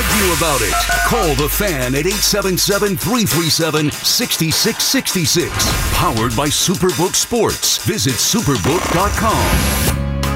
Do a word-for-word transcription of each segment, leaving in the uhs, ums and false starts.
Argue about it. Call the Fan at eight seven seven, three three seven, six six six six. Powered by Superbook Sports. Visit superbook dot com.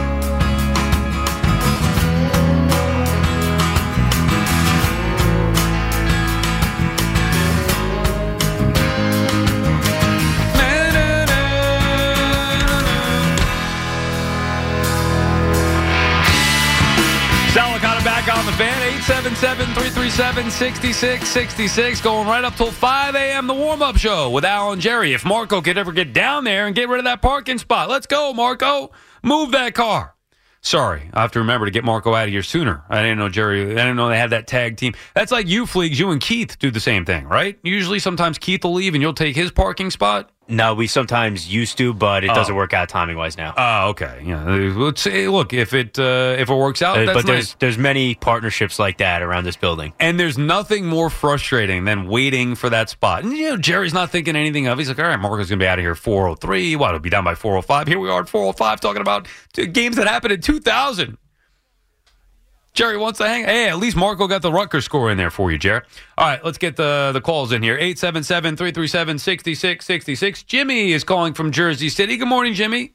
On the Fan, eight seven seven, three three seven, six six six six, going right up till five a.m. the warm-up show with Al and Jerry. If Marco could ever get down there and get rid of that parking spot. Let's go, Marco. Move that car. Sorry, I have to remember to get Marco out of here sooner. I didn't know Jerry, I didn't know they had that tag team. That's like you, Fleegs. You and Keith do the same thing, right? Usually sometimes Keith will leave and you'll take his parking spot. No, we sometimes used to, but it oh. doesn't work out timing wise now. Oh, okay. Yeah. Let's say, look, if it uh, if it works out, uh, that's but there's nice. there's many partnerships like that around this building, and there's nothing more frustrating than waiting for that spot. And you know, Jerry's not thinking anything of. He's like, all right, Marco's gonna be out of here at four oh three. What? It'll be down by four oh five. Here we are at four oh five talking about games that happened in two thousand. Jerry wants to hang. Hey, at least Marco got the Rutgers score in there for you, Jerry. All right, let's get the the calls in here. eight seven seven, three three seven, six six six six. Jimmy is calling from Jersey City. Good morning, Jimmy.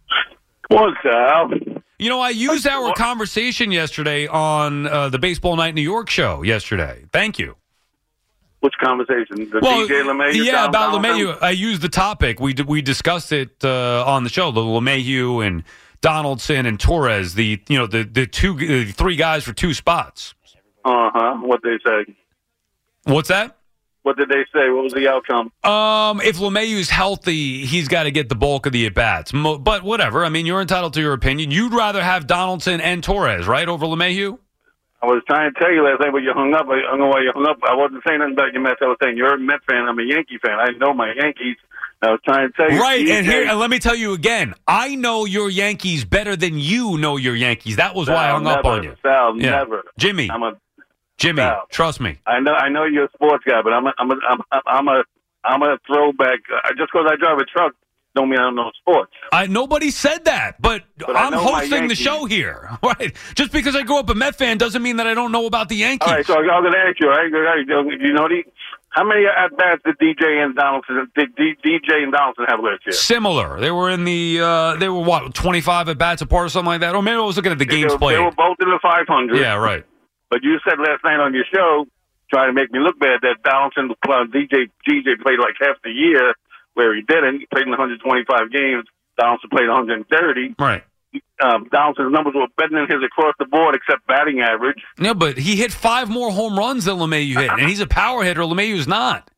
What's up? You know, I used our conversation yesterday on uh, the Baseball Night New York show yesterday. Thank you. Which conversation? The well, D J LeMahieu? Yeah, down, about down, LeMahieu. I used the topic. We we discussed it uh, on the show. The LeMahieu and Donaldson and Torres, the you know the the two the three guys for two spots. Uh huh. What they say? What's that? What did they say? What was the outcome? Um, if LeMahieu's healthy, he's got to get the bulk of the at bats. Mo- but whatever. I mean, you're entitled to your opinion. You'd rather have Donaldson and Torres, right, over LeMahieu? I was trying to tell you last night, but you hung up. I don't know why you hung up. I wasn't saying nothing about your Mets. I was saying you're a Met fan. I'm a Yankee fan. I know my Yankees. I was trying to tell you. Right, and here, and let me tell you again. I know your Yankees better than you know your Yankees. That was Sal, why I hung never, up on you. Sal, yeah. never. Jimmy, I'm a, Jimmy, Sal. trust me. I know, I know you're a sports guy, but I'm a, I'm a, I'm a, I'm a, I'm a throwback. Uh, just because I drive a truck, don't mean I don't know sports. I nobody said that, but, but I'm hosting the show here. Right? Just because I grew up a Met fan doesn't mean that I don't know about the Yankees. All right, so I'm going to ask you. All right, you know the. How many at bats did D J and Donaldson did D J and Donaldson have last year? Similar. They were in the uh, they were what twenty-five at bats apart or something like that. Or maybe I was looking at the they games were, played. They were both in the five hundred. Yeah, right. But you said last night on your show, trying to make me look bad, that Donaldson uh, D J D J played like half the year, where he didn't. He played in one hundred twenty-five games. Donaldson played one hundred thirty. Right. Um, Donaldson's numbers were better than his across the board, except batting average. No, but he hit five more home runs than LeMahieu hit, and he's a power hitter. LeMahieu's not.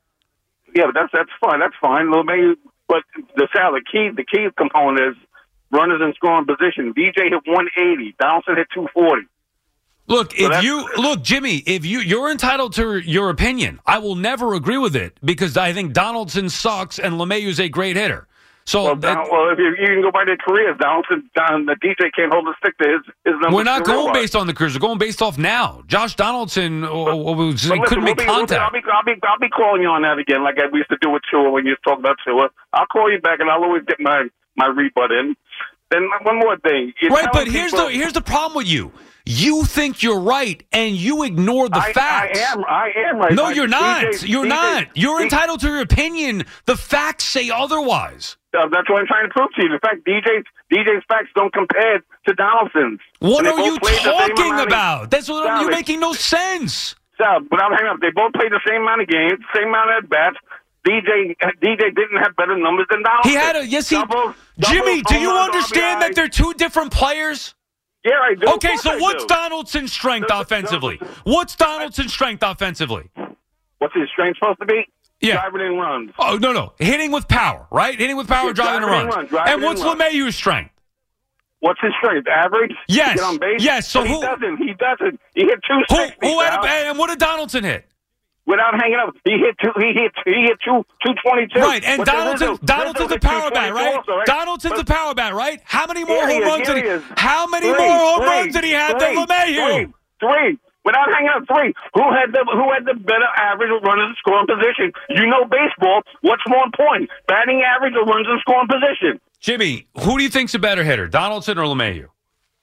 Yeah, but that's that's fine. That's fine. LeMahieu, but the Sal, the key the key component is runners in scoring position. D J hit one eighty. Donaldson hit two forty. Look, so if you look, Jimmy, if you you're entitled to your opinion, I will never agree with it because I think Donaldson sucks and LeMahieu's a great hitter. So, well, that, Don, well if you, you can go by their careers, Donaldson, Don, the D J can't hold a stick to his his numbers. We're not going wise. based on the careers. We're going based off now. Josh Donaldson but, was, but listen, couldn't we'll make be, contact. We'll be, I'll, be, I'll, be, I'll be calling you on that again, like we used to do with Tua when you used to talk about Tua. I'll call you back, and I'll always get my my rebut in. Then one more thing, You're right? But here's people, the here's the problem with you. You think you're right, and you ignore the I, facts. I am. I am right. No, like you're not. D J, you're D J, not. You're D J, entitled to your opinion. The facts say otherwise. Uh, that's what I'm trying to prove to you. In fact, D J's D J's facts don't compare to Donaldson's. What are you talking about? That's what Sal, you're making no sense. Sal, but I'm hanging up. They both played the same amount of games, same amount of at bats. D J D J didn't have better numbers than Donaldson. He had a yes. He double, Jimmy, double do you runs, understand R B I. that they're two different players? Yeah, I do. Okay, so I what's do. Donaldson's strength offensively? What's Donaldson's strength offensively? What's his strength supposed to be? Yeah. Driving in runs. Oh, no, no. Hitting with power, right? Hitting with power, Yeah, driving, driving in runs. runs, driving and what's in runs. LeMahieu's strength? What's his strength? Average? Yes. Get on base? Yes, so but who- he doesn't. He doesn't. He hit two Who, sixty. who had a, Sal. and what did Donaldson hit? Without hanging up, he hit two. He hit. He hit two. Two twenty-two. Right, and But Donaldson, Rizzo, Donaldson's Rizzo a power hit bat, right? also, right? Donaldson's but, a power bat, right? How many more Here he home is, runs here did he? he is. How many Three, more home three, runs did he have three, than LeMahieu? Three, three. Without hanging up, three. Who had the Who had the better average of runners in scoring position? You know baseball. What's more important, batting average or runs in scoring position? Jimmy, who do you think's a better hitter, Donaldson or LeMahieu?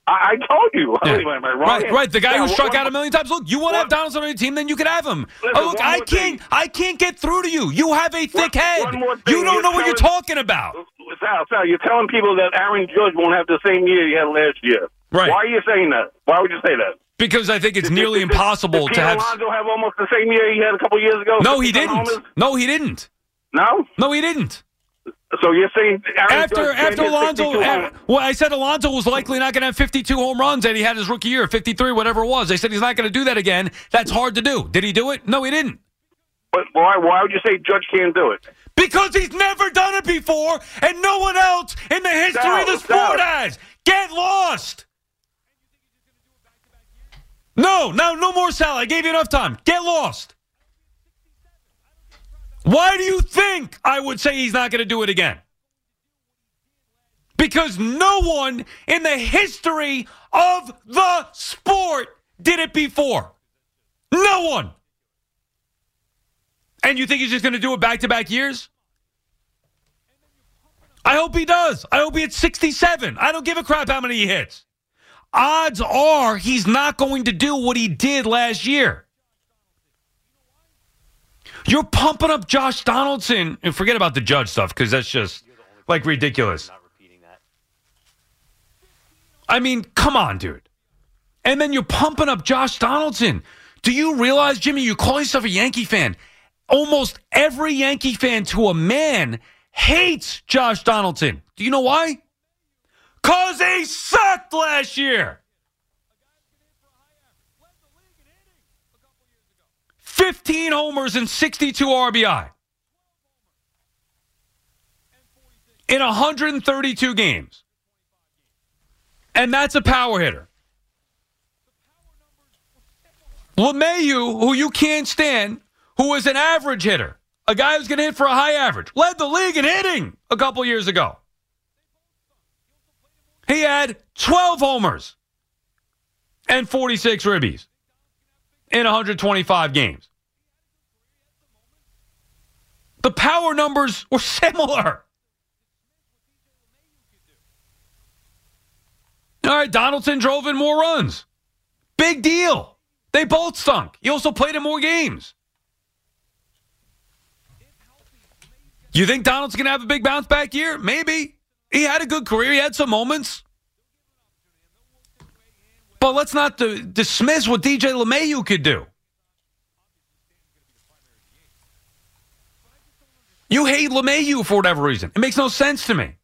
I, I told you. Yeah. Am I wrong? Right, right. The guy Now, who struck one- out a million times. Look, you want to have Donaldson on your team, then you can have him. Listen, oh, look, one I more can't. thing. I can't get through to you. You have a thick One- head. one more thing. You don't You're know what you're telling- talking about. Sal, Sal, you're telling people that Aaron Judge won't have the same year he had last year. Right. Why are you saying that? Why would you say that? Because I think it's Did- nearly did- did- impossible did to Pete have. Alonso have almost the same year he had a couple years ago? No, he fifty didn't. homers? No, he didn't. No? No, he didn't. So you're saying Aaron After Judge can't after hit Alonso, sixty-two uh, homers? well, I said Alonso was likely not going to have fifty-two home runs, and he had his rookie year, fifty-three, whatever it was. They said he's not going to do that again. That's hard to do. Did he do it? No, he didn't. But why, why would you say Judge can't do it? Because he's never done it before, and no one else in the history Sal, of the Sal. sport has. Get lost. No, no, no more Sal. I gave you enough time. Get lost. Why do you think I would say he's not going to do it again? Because no one in the history of the sport did it before. No one. And you think he's just going to do it back-to-back years? I hope he does. I hope he hits sixty-seven. I don't give a crap how many he hits. Odds are he's not going to do what he did last year. You're pumping up Josh Donaldson, and forget about the Judge stuff because that's just like ridiculous. I mean, come on, dude. And then you're pumping up Josh Donaldson. Do you realize, Jimmy, you call yourself a Yankee fan? Almost every Yankee fan to a man hates Josh Donaldson. Do you know why? Because he sucked last year. fifteen homers and sixty-two R B I in one hundred thirty-two games. And that's a power hitter. LeMahieu, who you can't stand, who was an average hitter, a guy who's going to hit for a high average, led the league in hitting a couple years ago. He had twelve homers and forty-six ribbies in one hundred twenty-five games. The power numbers were similar. All right, Donaldson drove in more runs. Big deal. They both stunk. He also played in more games. You think Donald's going to have a big bounce back year? Maybe. He had a good career. He had some moments. But let's not d- dismiss what D J LeMahieu could do. You hate LeMahieu for whatever reason. It makes no sense to me.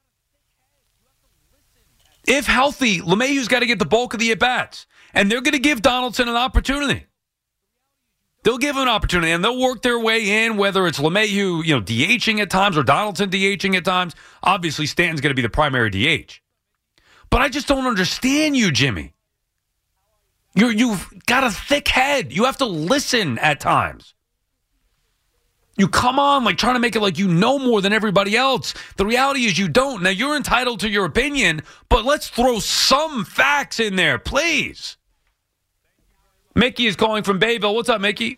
If healthy, LeMahieu's got to get the bulk of the at-bats. And they're going to give Donaldson an opportunity. They'll give him an opportunity, and they'll work their way in, whether it's LeMahieu, you know, DHing at times or Donaldson DHing at times. Obviously, Stanton's going to be the primary D H. But I just don't understand you, Jimmy. You're, you've got a thick head. You have to listen at times. You come on like trying to make it like you know more than everybody else. The reality is you don't. Now, you're entitled to your opinion, but let's throw some facts in there, please. Mickey is calling from Bayville. What's up, Mickey?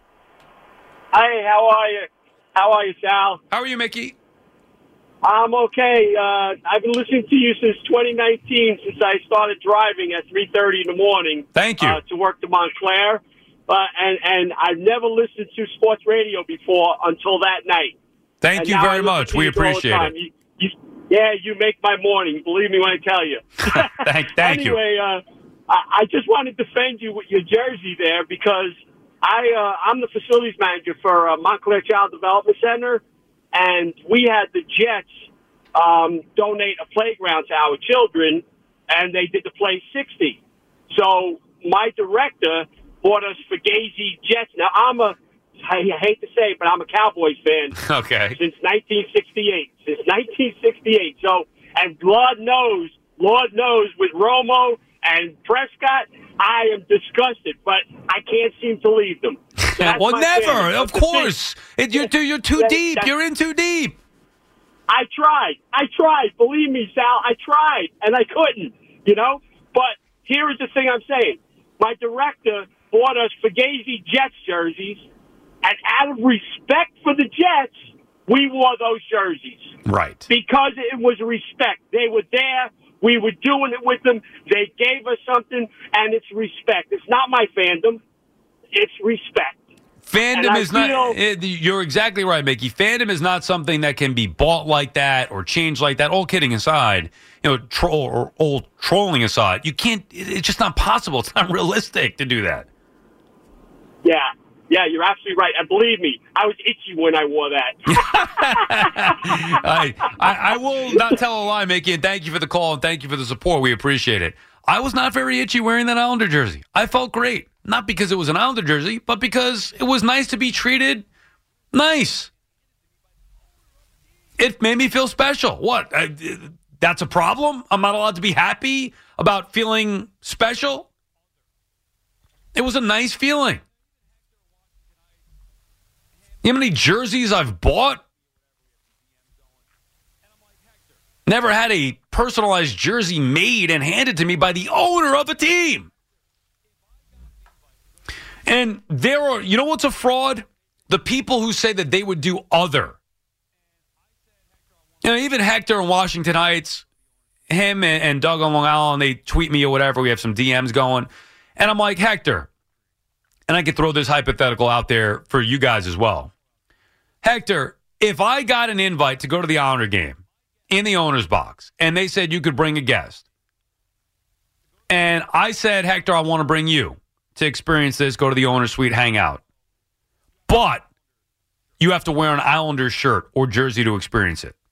Hey, how are you? How are you, Sal? How are you, Mickey? I'm okay. Uh, I've been listening to you since twenty nineteen, since I started driving at three thirty in the morning. Thank you. Uh, to work to Montclair. Uh, and, and I've never listened to sports radio before until that night. Thank and you now I very listen much. to We you all the appreciate time. it. You, you, yeah, you make my morning. Believe me when I tell you. thank thank you. Anyway, uh, I, I just want to defend you with your jersey there because I, uh, I'm the facilities manager for uh, Montclair Child Development Center, and we had the Jets um, donate a playground to our children, and they did the Play sixty. So my director bought us Fugazi Jets. Now, I'm a, I hate to say it, but I'm a Cowboys fan. Okay. Since nineteen sixty-eight. Since nineteen sixty-eight. So, and Lord knows, Lord knows, with Romo and Prescott, I am disgusted, but I can't seem to leave them. So that's well, my never. family. Of course. It, you're, too, you're too That- deep. that- You're in too deep. I tried. I tried. Believe me, Sal, I tried, and I couldn't, you know? But here is the thing I'm saying. My director bought us Fugazi Jets jerseys, and out of respect for the Jets, we wore those jerseys. Right. Because it was respect. They were there We were doing it with them. They gave us something, and it's respect. It's not my fandom. It's respect. Fandom is feel, not. It, you're exactly right, Mickey. Fandom is not something that can be bought like that or changed like that. All kidding aside, you know, troll or old trolling aside, you can't. It's just not possible. It's not realistic to do that. Yeah, yeah, you're absolutely right. And believe me, I was itchy when I wore that. I, I I will not tell a lie, Mickey. And thank you for the call and thank you for the support. We appreciate it. I was not very itchy wearing that Islander jersey. I felt great. Not because it was an Islander jersey, but because it was nice to be treated nice. It made me feel special. What? I, that's a problem? I'm not allowed to be happy about feeling special? It was a nice feeling. You know how many jerseys I've bought? Never had a personalized jersey made and handed to me by the owner of a team. And there are, you know what's a fraud? The people who say that they would do other. You know, even Hector in Washington Heights, him and, and Doug on Long Island, they tweet me or whatever. We have some D Ms going. And I'm like, Hector, and I could throw this hypothetical out there for you guys as well. Hector, if I got an invite to go to the Islander game in the owner's box, and they said you could bring a guest, and I said, Hector, I want to bring you to experience this, go to the owner's suite, hang out. But you have to wear an Islanders shirt or jersey to experience it.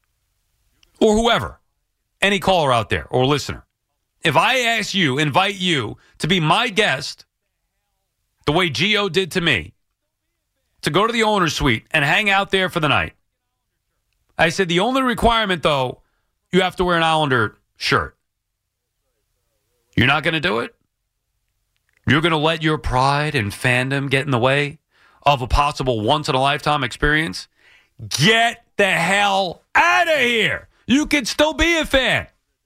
Or whoever, any caller out there or listener. If I ask you, invite you to be my guest, the way Gio did to me, to go to the owner's suite and hang out there for the night. I said the only requirement, though, you have to wear an Islander shirt. You're not going to do it? You're going to let your pride and fandom get in the way of a possible once-in-a-lifetime experience? Get the hell out of here. You can still be a fan.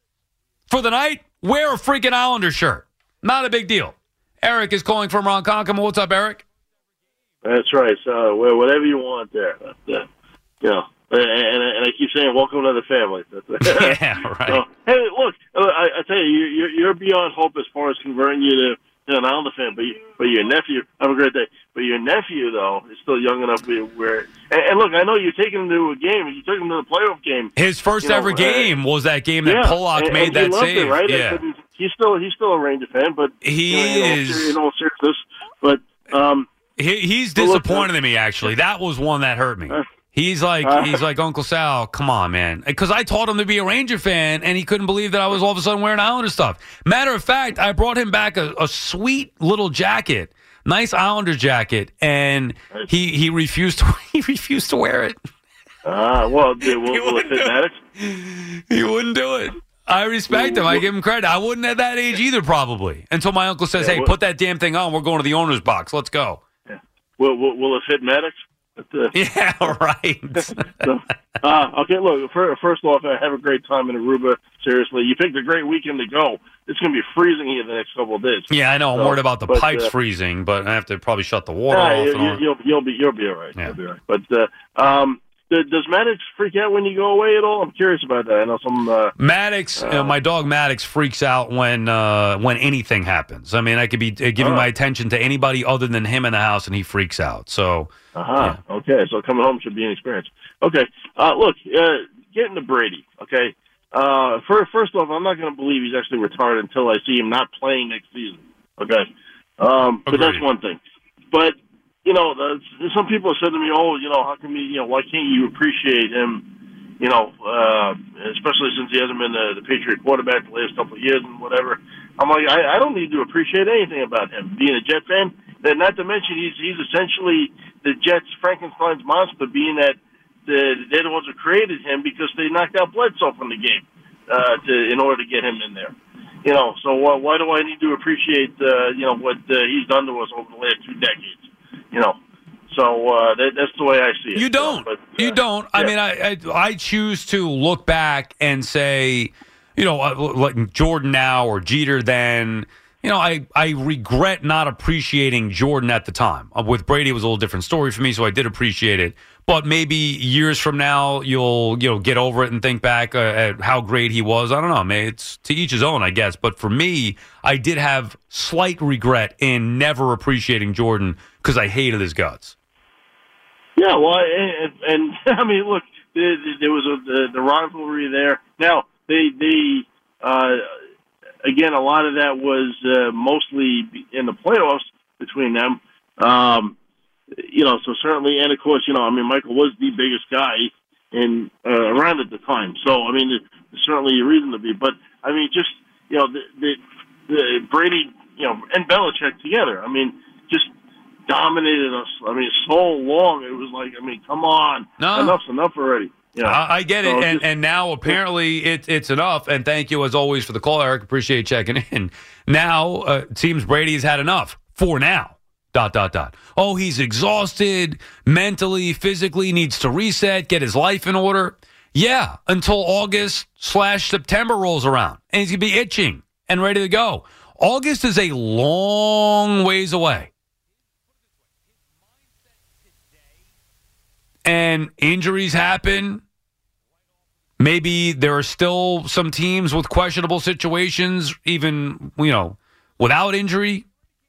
For the night, wear a freaking Islander shirt. Not a big deal. Eric is calling from Ronkonkoma. What's up, Eric? That's right. So, well, whatever you want there. But, uh, you know, and, and I keep saying, welcome to the family. Yeah, right. So, hey, look, I, I tell you, you're, you're beyond hope as far as converting you to to an Islander fan, but you, but your nephew, have a great day. But your nephew, though, is still young enough to where. And, and look, I know you taking him to a game. You took him to the playoff game. His first you ever know, game uh, was that game that yeah, Pollock and, made and that he loved save. It, right? Yeah, he's, he's still he's still a Ranger fan, but he you know, is. In all seriousness, but um, he, he's disappointed look, in me. Actually, that was one that hurt me. Uh, He's like, uh, he's like, Uncle Sal, come on, man. Because I taught him to be a Ranger fan, and he couldn't believe that I was all of a sudden wearing Islander stuff. Matter of fact, I brought him back a, a sweet little jacket, nice Islander jacket, and he he refused to he refused to wear it. Ah, uh, well, will, will it fit Maddox? He wouldn't do it. I respect him. I give him credit. I wouldn't at that age either, probably. Until my uncle says, yeah, "Hey, well, put that damn thing on. We're going to the owner's box. Let's go." Yeah. Will, will, will it fit Maddox? But, uh, yeah, right. so, uh, okay, look, first off, have a great time in Aruba. Seriously, you picked a great weekend to go. It's going to be freezing here the next couple of days. Yeah, I know. I'm so, worried about the but, pipes uh, freezing, but I have to probably shut the water uh, off. You, and all. You'll, you'll be you'll be all right. Yeah. You'll be all right. But uh, um, does Maddox freak out when you go away at all? I'm curious about that. I know some uh, Maddox. Uh, you know, my dog Maddox freaks out when uh, when anything happens. I mean, I could be uh, giving oh. my attention to anybody other than him in the house, and he freaks out. So. Uh-huh. Yeah. Okay, so coming home should be an experience. Okay, uh, look, uh, getting to Brady, okay? Uh, first, first off, I'm not going to believe he's actually retired until I see him not playing next season, okay? Um, but that's one thing. But, you know, the, some people have said to me, oh, you know, how come you, you know, why can't you appreciate him, you know, uh, especially since he hasn't been the, the Patriot quarterback the last couple of years and whatever. I'm like, I, I don't need to appreciate anything about him. Being a Jet fan, and not to mention he's he's essentially the Jets' Frankenstein's monster, being that the, they're the ones who created him because they knocked out Bledsoe from the game uh, to in order to get him in there. You know, so uh, why do I need to appreciate uh, you know what uh, he's done to us over the last two decades? You know, so uh, that, that's the way I see it. You don't. So, but, uh, you don't. I yeah. mean, I, I I choose to look back and say, you know, like Jordan now or Jeter then. you know, I, I regret not appreciating Jordan at the time. Uh, with Brady, it was a little different story for me, so I did appreciate it. But maybe years from now, you'll you know get over it and think back uh, at how great he was. I don't know. I mean, it's to each his own, I guess. But for me, I did have slight regret in never appreciating Jordan because I hated his guts. Yeah, well, and, and I mean, look, there, there was a, the, the rivalry there. Now, they, they uh, again, a lot of that was uh, mostly in the playoffs between them. Um, you know, so certainly, and of course, you know, I mean, Michael was the biggest guy in uh, around at the time. So, I mean, there's certainly a reason to be. But, I mean, just, you know, the, the, the Brady, you know, and Belichick together, I mean, just dominated us. I mean, so long. It was like, I mean, come on. No. Enough's enough already. Yeah. I, I get it. So and, just, and now apparently it, it's enough. And thank you, as always, for the call, Eric. Appreciate checking in. Now, uh, it seems Brady's had enough for now. Dot, dot, dot. Oh, he's exhausted mentally, physically, needs to reset, get his life in order. Yeah, until August slash September rolls around. And he's going to be itching and ready to go. August is a long ways away. And injuries happen. Maybe there are still some teams with questionable situations, even, you know, without injury.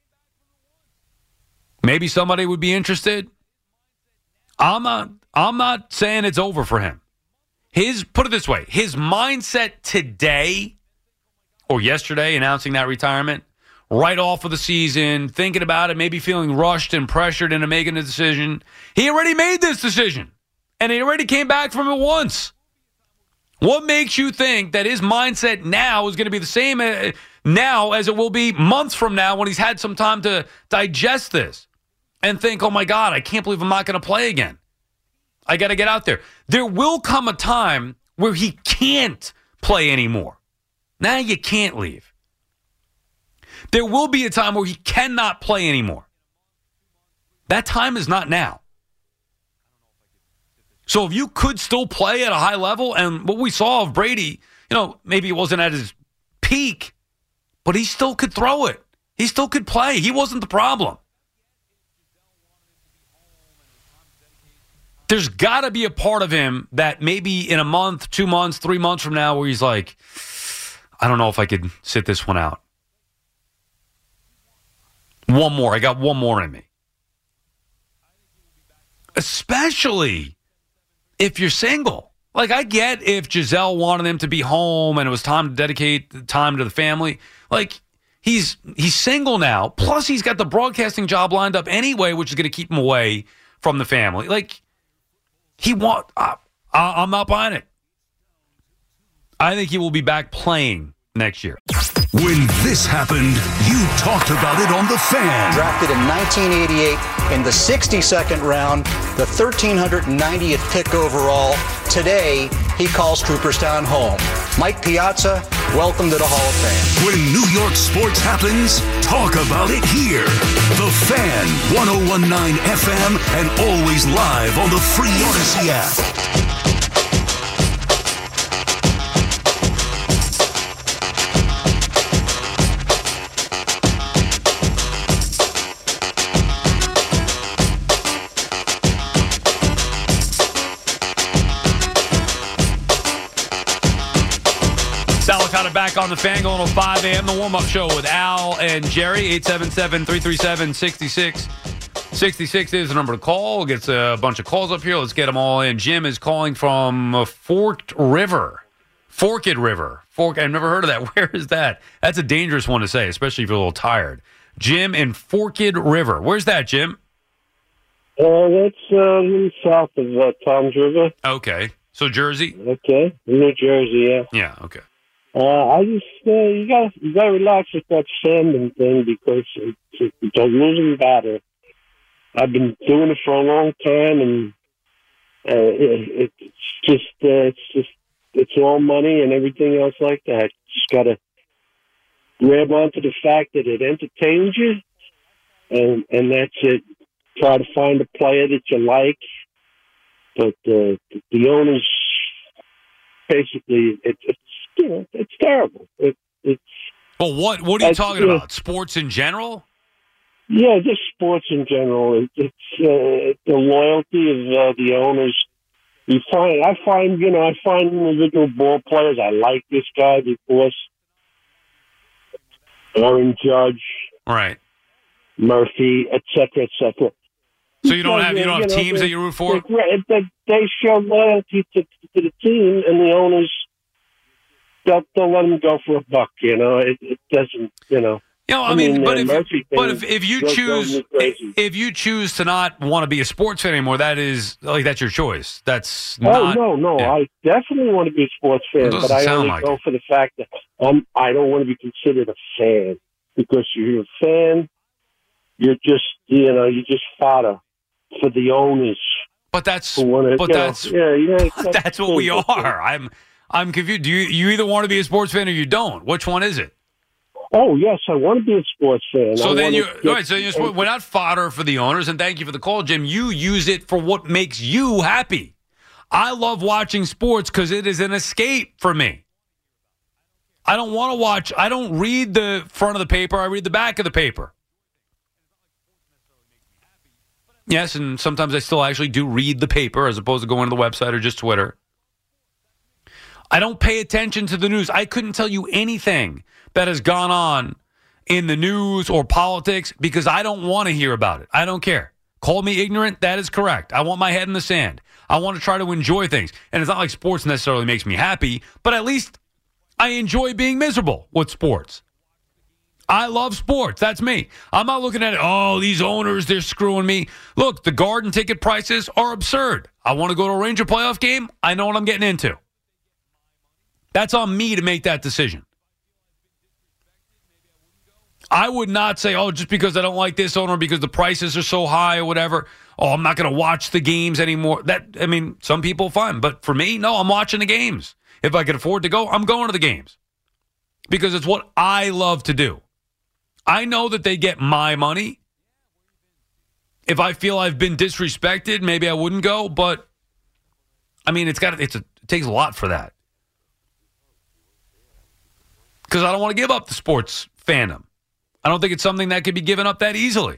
Maybe somebody would be interested. I'm not, I'm not saying it's over for him. His, put it this way, his mindset today or yesterday announcing that retirement, right off of the season, thinking about it, maybe feeling rushed and pressured into making a decision. He already made this decision, and he already came back from it once. What makes you think that his mindset now is going to be the same now as it will be months from now when he's had some time to digest this and think, oh, my God, I can't believe I'm not going to play again. I got to get out there. There will come a time where he can't play anymore. Now you can't leave. There will be a time where he cannot play anymore. That time is not now. So if you could still play at a high level, and what we saw of Brady, you know, maybe it wasn't at his peak, but he still could throw it. He still could play. He wasn't the problem. There's got to be a part of him that maybe in a month, two months, three months from now where he's like, I don't know if I could sit this one out. One more. I got one more in me. Especially if you're single. Like, I get if Giselle wanted him to be home and it was time to dedicate time to the family. Like, he's he's single now. Plus, he's got the broadcasting job lined up anyway, which is going to keep him away from the family. Like, he want. Uh, I'm not buying it. I think he will be back playing next year. When this happened, you talked about it on The Fan. Drafted in nineteen eighty-eight in the sixty-second round, the one thousand three hundred ninetieth pick overall. Today, he calls Cooperstown home. Mike Piazza, welcome to the Hall of Fame. When New York sports happens, talk about it here. The Fan, ten nineteen F M, and always live on the free Odyssey app. Back on the Fan going till five a.m. The warm-up show with Al and Jerry. eight seven seven, three three seven, six six six six is the number to call. Gets a bunch of calls up here. Let's get them all in. Jim is calling from Forked River. Forked River. Fork. I've never heard of that. Where is that? That's a dangerous one to say, especially if you're a little tired. Jim in Forked River. Where's that, Jim? Uh, that's uh, south of uh, Toms River. Okay. So Jersey? Okay. New Jersey, yeah. Yeah, okay. Uh, I just, uh, you gotta, you gotta relax with that Sandman thing because it's, it's a losing battle. I've been doing it for a long time, and uh, it, it's just, uh, it's just, it's all money and everything else like that. Just gotta grab onto the fact that it entertains you, and and that's it. Try to find a player that you like, but uh, the owners basically, it, it's. You know, it's terrible. It, it's Well, what what are you That's- talking yeah. about? Sports in general? Yeah, just sports in general. It, it's uh, the loyalty of uh, the owners. You find, I find, you know, I find individual ball players. I like this guy because Aaron Judge, Right. Murphy, et cetera, et cetera. So you don't have you Because, don't have know, teams they- that you root for? They, they, they show loyalty to, to the team, and the owners, they'll, they'll let them go for a buck, you know. It, it doesn't, you know. You know, I, I mean, mean, but uh, if Murphy but thing if, if you drove- choose drove me crazy. if you choose to not want to be a sports fan anymore, that is like that's your choice. That's Oh, not. no, no. yeah. I definitely want to be a sports fan, It doesn't but I sound only like go it. for the fact that I'm, I don't want to be considered a fan. Because you're a fan, you're just, you know, you're just fodder for the owners. But that's who wanna, but you know, that's yeah, yeah, but that's what we bullshit. are. I'm I'm confused. Do you you either want to be a sports fan or you don't? Which one is it? Oh, yes, I want to be a sports fan. So I then wanna you get- all right. So you're, we're not fodder for the owners, and thank you for the call, Jim. You use it for what makes you happy. I love watching sports because it is an escape for me. I don't want to watch. I don't read the front of the paper. I read the back of the paper. Yes, and sometimes I still actually do read the paper as opposed to going to the website or just Twitter. I don't pay attention to the news. I couldn't tell you anything that has gone on in the news or politics because I don't want to hear about it. I don't care. Call me ignorant. That is correct. I want my head in the sand. I want to try to enjoy things. And it's not like sports necessarily makes me happy, but at least I enjoy being miserable with sports. I love sports. That's me. I'm not looking at it, oh, these owners, they're screwing me. Look, the Garden ticket prices are absurd. I want to go to a Ranger playoff game. I know what I'm getting into. That's on me to make that decision. I would not say, oh, just because I don't like this owner because the prices are so high or whatever, oh, I'm not going to watch the games anymore. That, I mean, some people, fine. But for me, no, I'm watching the games. If I could afford to go, I'm going to the games because it's what I love to do. I know that they get my money. If I feel I've been disrespected, maybe I wouldn't go. But I mean, it's got it's a, it takes a lot for that because I don't want to give up the sports fandom. I don't think it's something that could be given up that easily.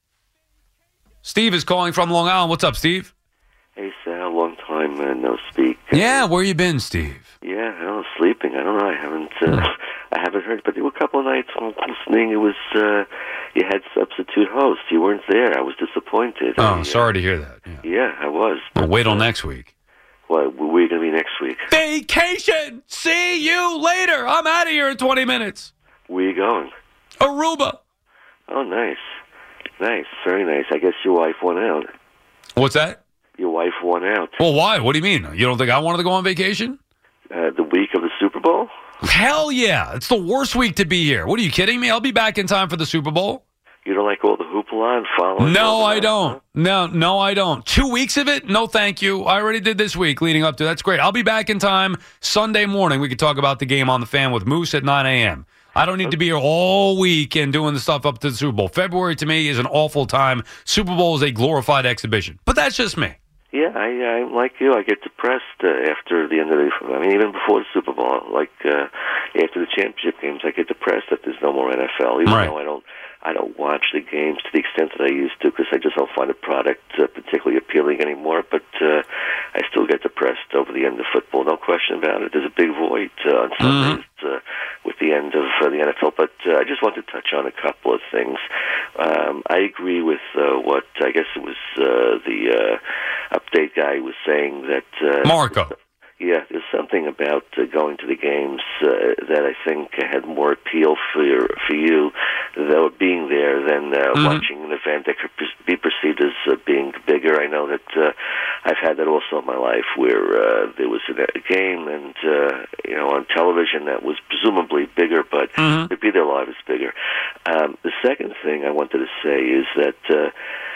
Steve is calling from Long Island. What's up, Steve? Hey, Sal, long time uh, no speak. Yeah, where you been, Steve? Yeah, I was sleeping. I don't know. I haven't. Uh, I haven't heard. But there were a couple of nights when I was listening. It was uh, you had substitute hosts. You weren't there. I was disappointed. Oh, I, sorry uh, to hear that. Yeah, yeah I was. Well, But, wait till uh, next week. What? Where are you going to be next week? Vacation. See you later. I'm out of here in twenty minutes. Where are you going? Aruba. Oh, nice, nice, very nice. I guess your wife won out. What's that? Your wife won out. Well, why? What do you mean? You don't think I wanted to go on vacation? Uh, the week of the Super Bowl. Hell yeah. It's the worst week to be here. What are you kidding me? I'll be back in time for the Super Bowl. You don't like all the hoopla and following? No, all I that, don't. huh? No, no, I don't. Two weeks of it? No, thank you. I already did this week leading up to. That's great. I'll be back in time Sunday morning. We can talk about the game on the Fan with Moose at nine a.m. I don't need to be here all week and doing the stuff up to the Super Bowl. February to me is an awful time. Super Bowl is a glorified exhibition. But that's just me. Yeah, I, I like you. I get depressed uh, after the end of the. I mean, even before the Super Bowl, like uh, after the championship games, I get depressed that there's no more N F L. Even Right. though I don't, I don't watch the games to the extent that I used to because I just don't find the product uh, particularly appealing anymore. But uh, I still get depressed over the end of football. No question about it. There's a big void uh, on Sundays uh, with the end of uh, the N F L. But uh, I just want to touch on a couple of things. Um, I agree with uh, what I guess it was uh, the uh, update guy was saying that uh, Marco. Yeah, there's something about uh, going to the games uh, that I think had more appeal for your, for you, though being there, than uh, Mm-hmm. watching an event that could per- be perceived as uh, being bigger. I know that uh, I've had that also in my life, where uh, there was a, a game and uh, you know on television that was presumably bigger, but Mhm. to be there live is bigger. Um, the second thing I wanted to say is that. Uh,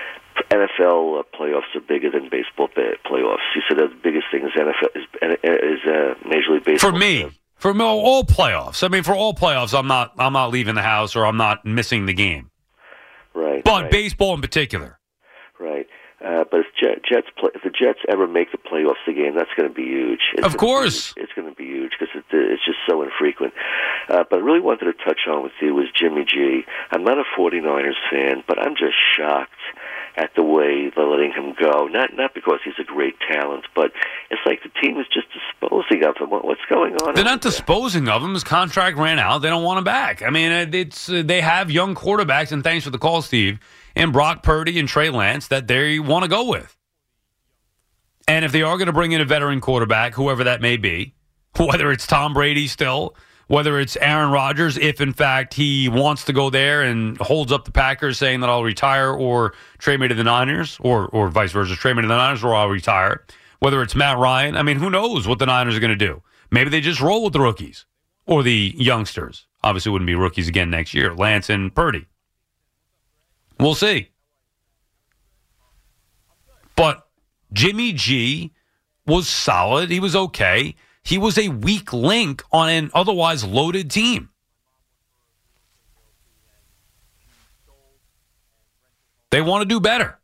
N F L uh, playoffs are bigger than baseball ba- playoffs. You said that the biggest thing is N F L is, is uh, Major League Baseball. For me, for me, all playoffs. I mean, for all playoffs, I'm not, I'm not leaving the house or I'm not missing the game. right? But right. baseball in particular. Right. Uh, but if Jet, Jets play, if the Jets ever make the playoffs again, that's going to be huge. It's Of course. Be, it's going to be huge because it, it's just so infrequent. Uh, but I really wanted to touch on with you was Jimmy G. I'm not a 49ers fan, but I'm just shocked at the way they're letting him go. Not not because he's a great talent, but it's like the team is just disposing of him. What, what's going on? They're not there? disposing of him. His contract ran out. They don't want him back. I mean, it's uh, they have young quarterbacks, and thanks for the call, Steve, and Brock Purdy and Trey Lance that they want to go with. And if they are going to bring in a veteran quarterback, whoever that may be, whether it's Tom Brady still, whether it's Aaron Rodgers, if in fact he wants to go there and holds up the Packers saying that I'll retire or trade me to the Niners, or or vice versa, trade me to the Niners or I'll retire. Whether it's Matt Ryan, I mean, who knows what the Niners are going to do? Maybe they just roll with the rookies or the youngsters. Obviously, wouldn't be rookies again next year, Lance and Purdy. We'll see. But Jimmy G was solid. He was okay. He was a weak link on an otherwise loaded team. They want to do better.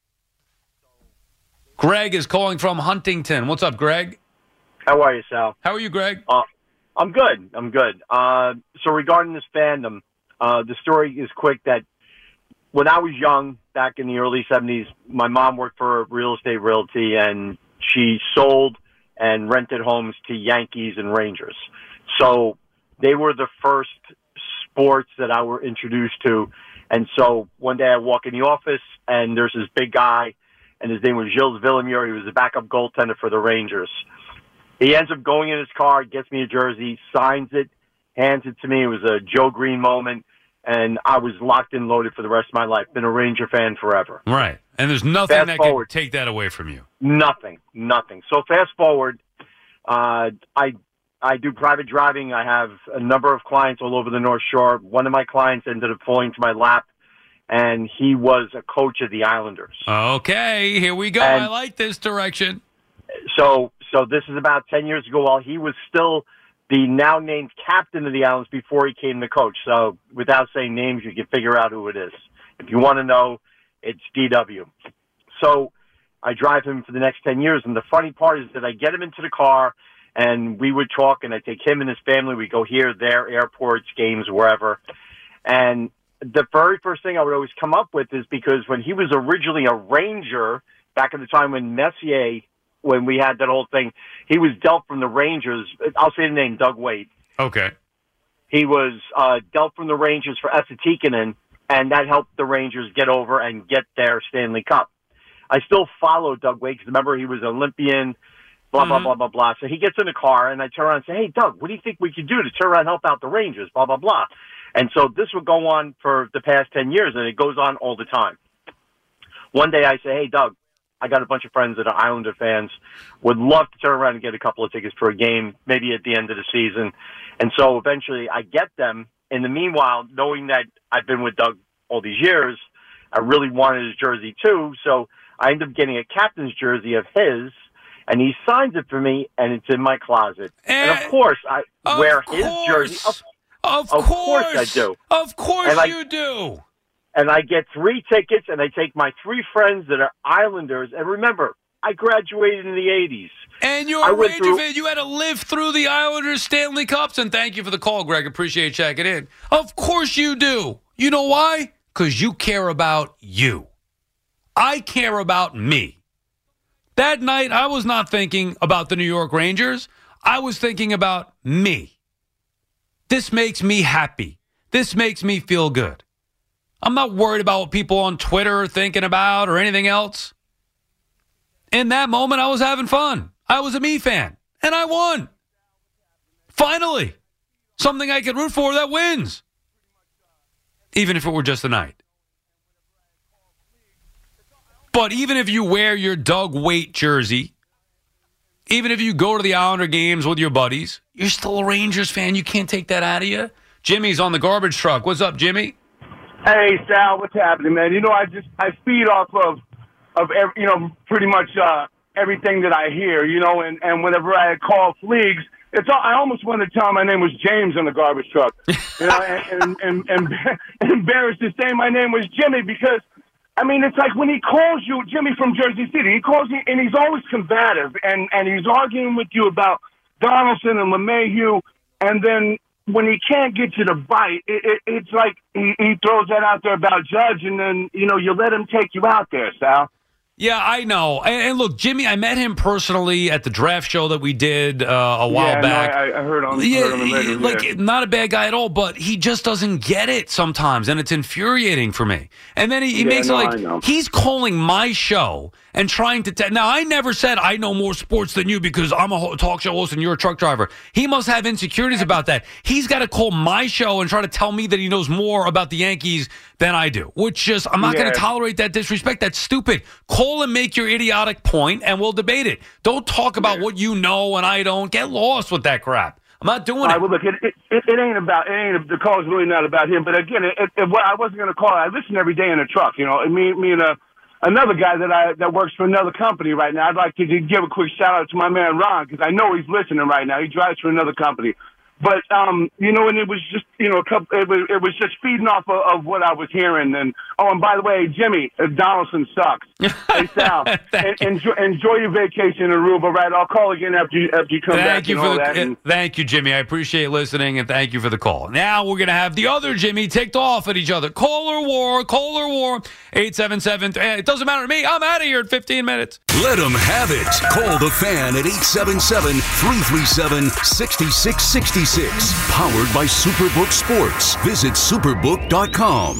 Greg is calling from Huntington. What's up, Greg? How are you, Sal? How are you, Greg? Uh, I'm good. I'm good. Uh, so regarding this fandom, uh, the story is quick that when I was young, back in the early seventies, my mom worked for real estate realty, and she sold and rented homes to Yankees and Rangers. So they were the first sports that I were introduced to. And so one day I walk in the office, and there's this big guy, and his name was Gilles Villemure. He was the backup goaltender for the Rangers. He ends up going in his car, gets me a jersey, signs it, hands it to me. It was a Joe Green moment, and I was locked and loaded for the rest of my life. Been a Ranger fan forever. Right. And there's nothing fast that forward. can take that away from you. Nothing. Nothing. So fast forward, uh, I I do private driving. I have a number of clients all over the North Shore. One of my clients ended up falling to my lap, and he was a coach of the Islanders. Okay, here we go. And I like this direction. So, so this is about ten years ago while he was still the now named captain of the Islanders before he came the coach. So without saying names, you can figure out who it is. If you want to know, it's D W. So I drive him for the next ten years. And the funny part is that I get him into the car, and we would talk, and I take him and his family. We go here, there, airports, games, wherever. And the very first thing I would always come up with is because when he was originally a Ranger, back at the time when Messier, when we had that whole thing, he was dealt from the Rangers. I'll say the name, Doug Wade. Okay. He was uh, dealt from the Rangers for Esa Tikkanen, and that helped the Rangers get over and get their Stanley Cup. I still follow Doug Wade because remember he was an Olympian, blah, blah, Mm-hmm. blah, blah, blah. So he gets in the car, and I turn around and say, hey, Doug, what do you think we could do to turn around and help out the Rangers, blah, blah, blah. And so this would go on for the past ten years, and it goes on all the time. One day I say, hey, Doug, I got a bunch of friends that are Islander fans, would love to turn around and get a couple of tickets for a game, maybe at the end of the season. And so eventually I get them. In the meanwhile, knowing that I've been with Doug all these years, I really wanted his jersey too. So I end up getting a captain's jersey of his, and he signs it for me, and it's in my closet. And, and of course, I of wear course. his jersey. Of, of, of course. course I do. Of course and I, you do. And I get three tickets, and I take my three friends that are Islanders. And remember, I graduated in the eighties. And you're I a went Ranger through- fan. You had to live through the Islanders Stanley Cups. And thank you for the call, Greg. Appreciate you checking in. Of course you do. You know why? Because you care about you. I care about me. That night, I was not thinking about the New York Rangers. I was thinking about me. This makes me happy. This makes me feel good. I'm not worried about what people on Twitter are thinking about or anything else. In that moment, I was having fun. I was a me fan, and I won. Finally, something I could root for that wins, even if it were just a night. But even if you wear your Doug Waite jersey, even if you go to the Islander games with your buddies, you're still a Rangers fan. You can't take that out of you. Jimmy's on the garbage truck. What's up, Jimmy? Hey, Sal, what's happening, man? You know, I just I feed off of of every, you know, pretty much uh, everything that I hear, you know, and, and whenever I call Fleegs, it's all, I almost wanted to tell him my name was James on the garbage truck, you know, and, and, and, and embarrassed to say my name was Jimmy because I mean, it's like when he calls you, Jimmy from Jersey City, he calls you, and he's always combative, and, and he's arguing with you about Donaldson and LeMahieu, and then when he can't get you to bite, it, it, it's like he, he throws that out there about Judge, and then, you know, you let him take you out there, Sal. Yeah, I know. And, and look, Jimmy, I met him personally at the draft show that we did uh, a while yeah, back. No, I, I heard on yeah, heard him later, like yeah. not a bad guy at all, but he just doesn't get it sometimes, and it's infuriating for me. And then he, he Yeah, makes no, it I know. like he's calling my show and trying to. T- now, I never said I know more sports than you because I'm a ho- talk show host and you're a truck driver. He must have insecurities about that. He's got to call my show and try to tell me that he knows more about the Yankees than I do, which just I'm not Yeah. going to tolerate that disrespect. That's stupid. Call and make your idiotic point, and we'll debate it. Don't talk about Yeah. what you know and I don't. Get lost with that crap. I'm not doing All right, it. well, look, it, it, it, it ain't about, it ain't, the call's really not about him. But again, it, it, what I wasn't going to call it. I listen every day in the truck, you know. Me, me and uh, another guy that I that works for another company right now. I'd like to give a quick shout out to my man Ron because I know he's listening right now. He drives for another company. But, um, you know, and it was just, you know, a couple, it, was, it was just feeding off of, of what I was hearing. And, oh, and by the way, Jimmy, uh, Donaldson sucks. Hey, Sal, en- enjoy, enjoy your vacation in Aruba, right? I'll call again after you, after you come Thank back you and for all the that. uh, And, thank you, Jimmy. I appreciate listening and thank you for the call. Now we're gonna have the other Jimmy ticked off at each other. Caller war, caller war. Eight seven seven. It doesn't matter to me. I'm out of here in fifteen minutes. Let them have it. Call the fan at eight seven seven, three three seven, six six six six. Powered by Superbook Sports. Visit superbook dot com.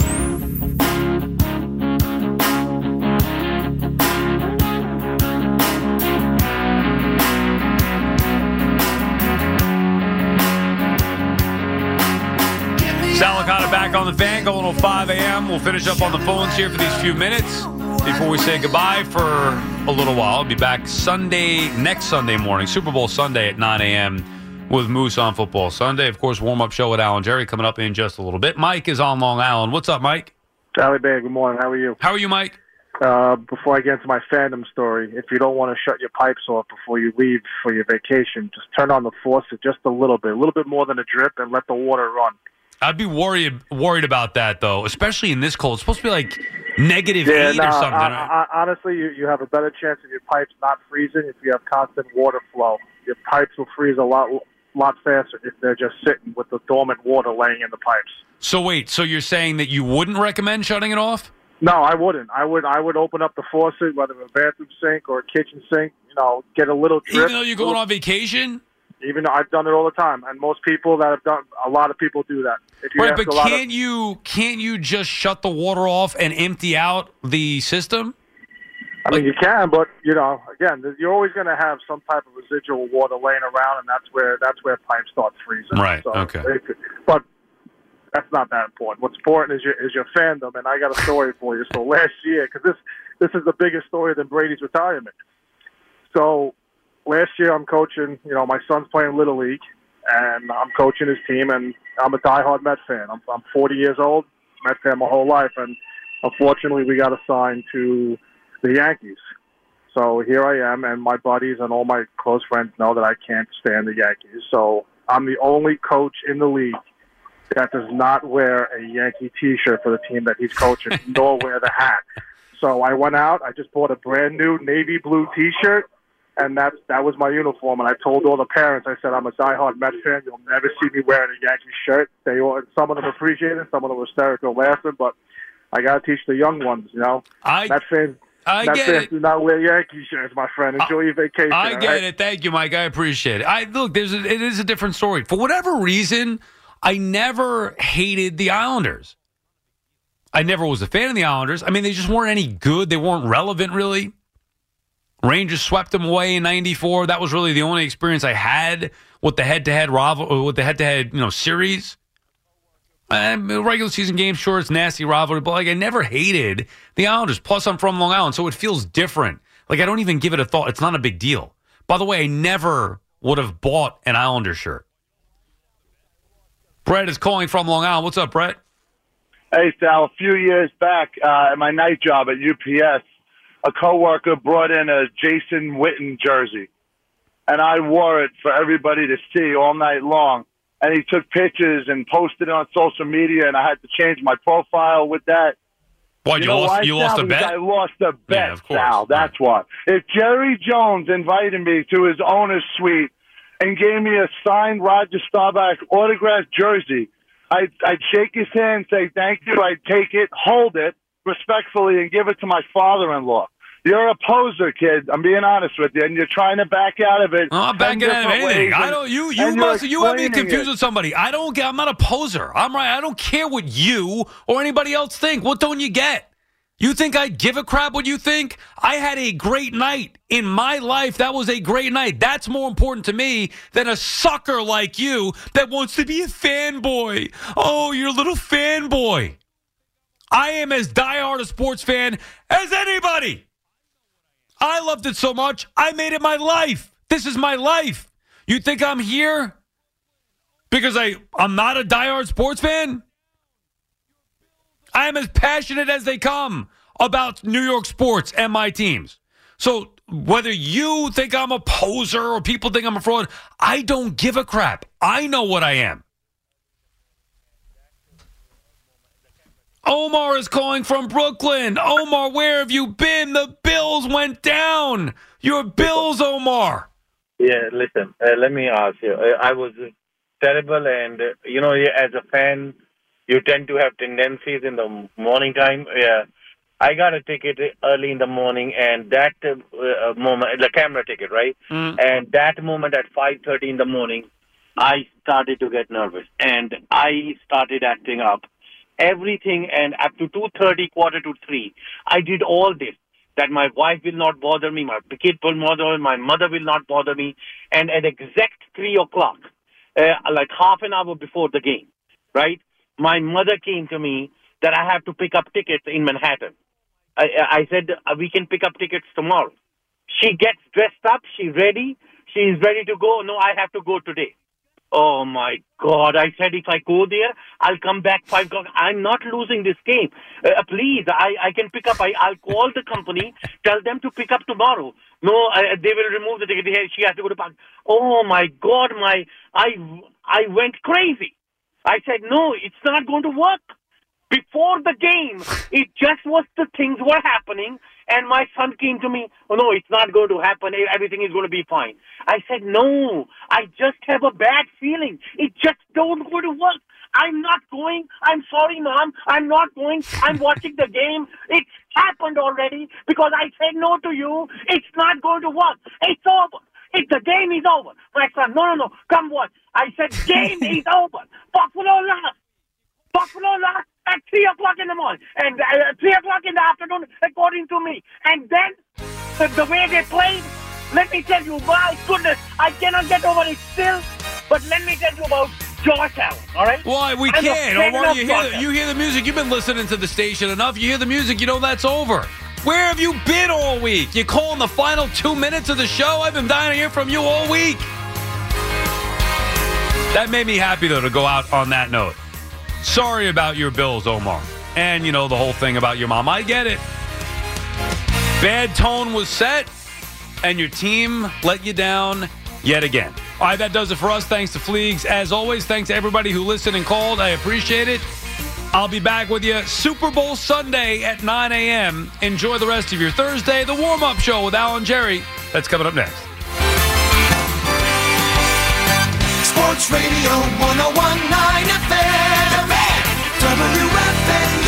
Salicata back on the fan, going till five a.m. We'll finish up on the phones here for these few minutes before we say goodbye for a little while. I'll be back Sunday, next Sunday morning, Super Bowl Sunday at nine a.m. with Moose on Football Sunday. Of course, warm-up show with Alan Jerry coming up in just a little bit. Mike is on Long Island. What's up, Mike? Sally Bay, good morning. How are you? How are you, Mike? Uh, before I get into my fandom story, if you don't want to shut your pipes off before you leave for your vacation, just turn on the faucet just a little bit, a little bit more than a drip, and let the water run. I'd be worried worried about that, though, especially in this cold. It's supposed to be like negative Yeah, eight no, or something. I, I, honestly, you, you have a better chance of your pipes not freezing if you have constant water flow. Your pipes will freeze a lot lot faster if they're just sitting with the dormant water laying in the pipes. So wait, so you're saying that you wouldn't recommend shutting it off? No, I wouldn't. I would I would open up the faucet, whether a bathroom sink or a kitchen sink, you know, get a little drip. Even though you're going on vacation? Even though I've done it all the time, and most people that have done, a lot of people do that. If you Right, ask but a lot can't of, you can't you just shut the water off and empty out the system? I mean, you can, but you know, again, you're always going to have some type of residual water laying around, and that's where that's where pipes start freezing. Right. So Okay. it could- but that's not that important. What's important is your is your fandom, and I got a story for you. So last year, because this this is the biggest story than Brady's retirement. So last year, I'm coaching. You know, my son's playing Little League, and I'm coaching his team, and I'm a diehard Met fan. I'm I'm forty years old, Met fan my whole life, and unfortunately, we got assigned to the Yankees. So here I am, and my buddies and all my close friends know that I can't stand the Yankees. So I'm the only coach in the league that does not wear a Yankee T-shirt for the team that he's coaching, nor wear the hat. So I went out. I just bought a brand new navy blue T-shirt, and that that was my uniform. And I told all the parents, I said, I'm a diehard Met fan. You'll never see me wearing a Yankee shirt. They all, some of them appreciate it, some of them were hysterical laughing, but I got to teach the young ones, you know. I, Met fans, I Met get fans it. do not wear Yankee shirts, my friend. Enjoy your vacation. I all get right? it. Thank you, Mike. I appreciate it. I look, there's a, it is a different story. For whatever reason, I never hated the Islanders. I never was a fan of the Islanders. I mean, they just weren't any good. They weren't relevant, really. Rangers swept them away in ninety-four. That was really the only experience I had with the head-to-head rival, with the head-to-head, you know, series. And regular season game, sure, it's nasty rivalry, but like I never hated the Islanders. Plus, I'm from Long Island, so it feels different. Like I don't even give it a thought. It's not a big deal. By the way, I never would have bought an Islander shirt. Brett is calling from Long Island. What's up, Brett? Hey, Sal. A few years back, uh, at my night job at U P S, a coworker brought in a Jason Witten jersey, and I wore it for everybody to see all night long. And he took pictures and posted it on social media, and I had to change my profile with that. What, you, know lost, why, you lost Sal? a bet? Because I lost a bet, Yeah, of course. Sal. That's why. If Jerry Jones invited me to his owner's suite and gave me a signed Roger Staubach autographed jersey, I'd, I'd shake his hand, say thank you. I'd take it, hold it respectfully, and give it to my father-in-law. You're a poser, kid. I'm being honest with you, and you're trying to back out of it. I'm not backing out of anything. I don't. You. You must. You have me confused it. with somebody. I don't get. I'm not a poser. I'm right. I don't care what you or anybody else think. What don't you get? You think I give a crap what you think? I had a great night in my life. That was a great night. That's more important to me than a sucker like you that wants to be a fanboy. Oh, you're a little fanboy. I am as diehard a sports fan as anybody. I loved it so much, I made it my life. This is my life. You think I'm here because I, I'm not a diehard sports fan? I am as passionate as they come about New York sports and my teams. So whether you think I'm a poser or people think I'm a fraud, I don't give a crap. I know what I am. Omar is calling from Brooklyn. Omar, where have you been? The Bills went down. Your Bills, Omar. Yeah, listen, uh, let me ask you. Uh, I was terrible, and, uh, you know, as a fan, you tend to have tendencies in the morning time. Yeah, I got a ticket early in the morning, and that uh, moment, the camera ticket, right? Mm. And that moment at five thirty in the morning, I started to get nervous, and I started acting up. Everything, and up to two thirty, quarter to three, I did all this, that my wife will not bother me, my kid will not bother me, my mother will not bother me. And at exact three o'clock, uh, like half an hour before the game, right, my mother came to me that I have to pick up tickets in Manhattan. I, I said, we can pick up tickets tomorrow. She gets dressed up, she's ready, she's ready to go. No, I have to go today. Oh, my God. I said if I go there, I'll come back five o'clock. I'm not losing this game. Uh, please, I, I can pick up. I, I'll call the company, tell them to pick up tomorrow. No, I, they will remove the ticket. She has to go to park. Oh, my God. My, I, I went crazy. I said, no, it's not going to work. Before the game, it just was the things were happening. And my son came to me, oh, no, it's not going to happen. Everything is going to be fine. I said, no, I just have a bad feeling. It just don't go to work. I'm not going. I'm sorry, Mom. I'm not going. I'm watching the game. It's happened already because I said no to you. It's not going to work. It's over. It, the game is over. My son, no, no, no. Come watch. I said, game is over. Buffalo lost. Buffalo lost at three o'clock in the morning and uh, three o'clock in the afternoon, according to me. And then the, the way they played, let me tell you, my goodness, I cannot get over it still. But let me tell you about Josh Allen, all right? Well, we I'm can't. a fan Omar, of you hear, Josh the, you hear the music. You've been listening to the station enough. You hear the music, you know that's over. Where have you been all week? You calling the final two minutes of the show? I've been dying to hear from you all week. That made me happy, though, to go out on that note. Sorry about your Bills, Omar. And, you know, the whole thing about your mom. I get it. Bad tone was set, and your team let you down yet again. All right, that does it for us. Thanks to Fleegs. As always, thanks to everybody who listened and called. I appreciate it. I'll be back with you Super Bowl Sunday at nine a.m. Enjoy the rest of your Thursday. The warm-up show with Al and Jerry. That's coming up next. Sports Radio one oh one point nine F M. W F A